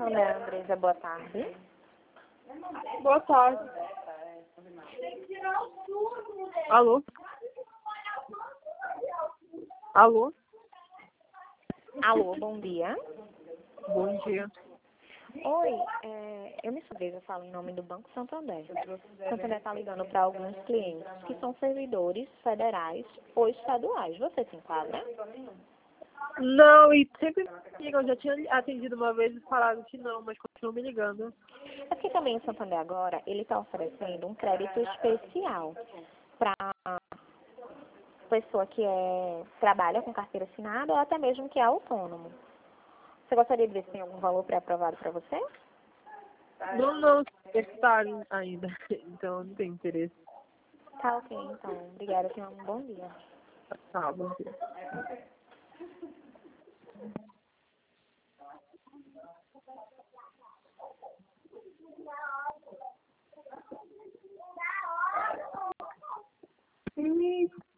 Santander, Andresa, boa tarde. Boa tarde. Alô? Alô? Alô, bom dia. Bom dia. Oi, eu me Andresa, eu falo em nome do Banco Santander. Santander está ligando para alguns clientes que são servidores federais ou estaduais. Você se enquadra? Não, e sempre me ligam. Eu já tinha atendido uma vez e falaram que não, mas continuam me ligando. É porque também o Santander agora, ele está oferecendo um crédito especial para pessoa que trabalha com carteira assinada ou até mesmo que é autônomo. Você gostaria de ver se tem algum valor pré-aprovado para você? Não, universitário ainda. Então não tem interesse. Tá ok, então. Obrigada, tenha um bom dia. Tá, bom dia.